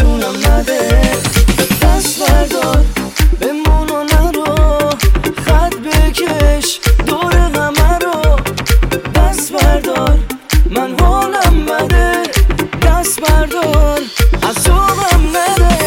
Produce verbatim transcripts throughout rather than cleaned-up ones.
نشونم نده. دست بردار بمون و نرو، خط بکش دور همه رو. دست بردار من حالم بده، دست بردار از تو غم نده.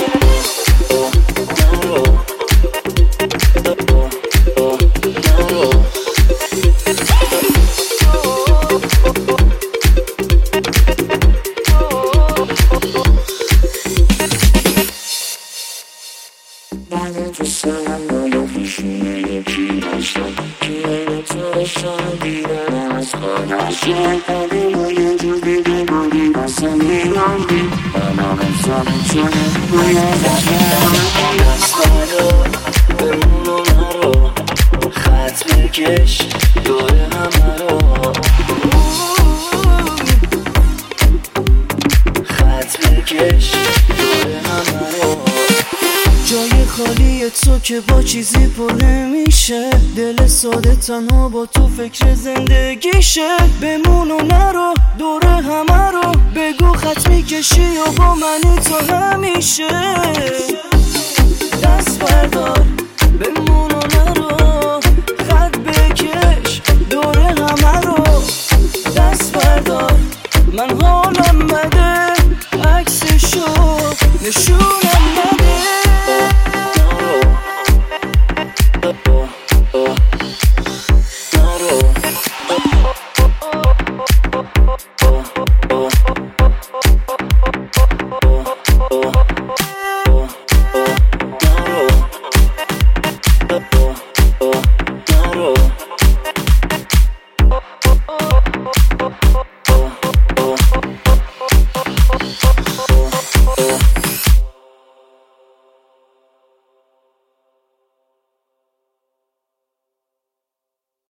بمون و نرو، خط بکش دور همه رو. خط بکش دور همه رو. جای خالی تو که با چیزی پر نمیشه، دل ساده تنها با تو فکر زندگیشه. بمون و نرو دور همه رو، بگو خط میکشی و با منی تو همیشه. دست بردار بمون و نرو، خط بکش دور همه رو. دست بردار من حالم بده، عکسشو نشونم نده. Oh,